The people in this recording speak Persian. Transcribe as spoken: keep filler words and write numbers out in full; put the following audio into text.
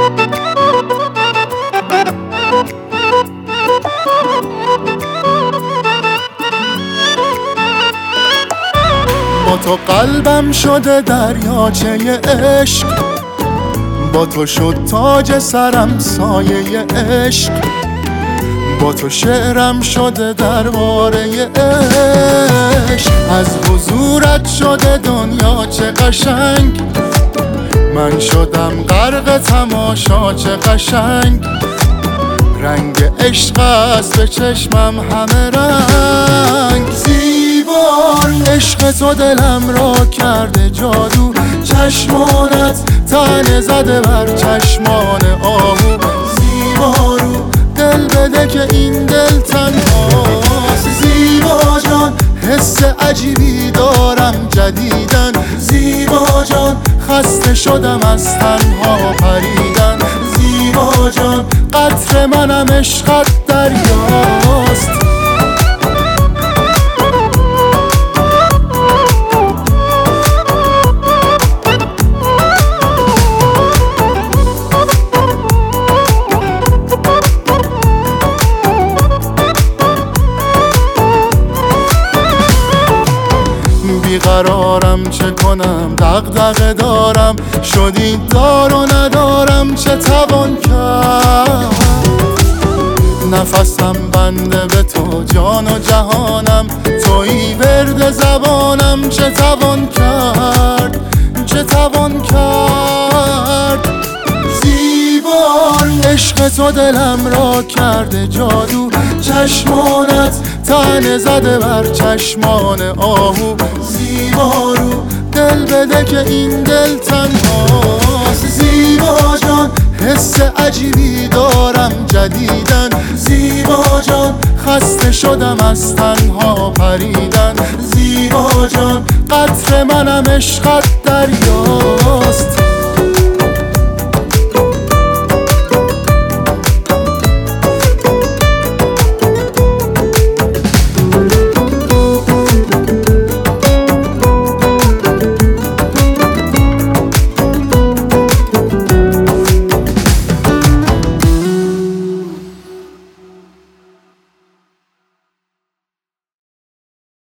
با تو قلبم شده دریاچه عشق، با تو شد تاج سرم سایه عشق، با تو شعرم شده درباره عشق. از حضورت شده دنیا چه قشنگ، من شدم غرق تماشا چه قشنگ. رنگ عشق است به چشمم همه رنگ. زیبا عشق تو دلم را کرده جادو، چشمانت تنه زده بر چشمان آهو. زیبا رو دل بده که این دل تنهاست. زیبا جان حس عجیبی دارم جدیدن. زیبا جان خسته شدم از تنها پریدن. زیبا جان قطر منم عشقت دریاست. بیقرارم چه کنم دغدغه دارم، شدی دار و ندارم چه توان کرد. نفسم بنده به تو جان و جهانم، تویی ورد زبانم چه توان کرد چه توان کرد. زیبا عشق تو دلم را کرده جادو، چشمانت تنه زده بر چشمان آهو. زیبا رو دل بده که این دل تنهاست. زیبا جان حس عجیبی دارم جدیدن. زیبا جان خسته شدم از تنها پریدن. زیبا جان قطر منم عشقت دریاست.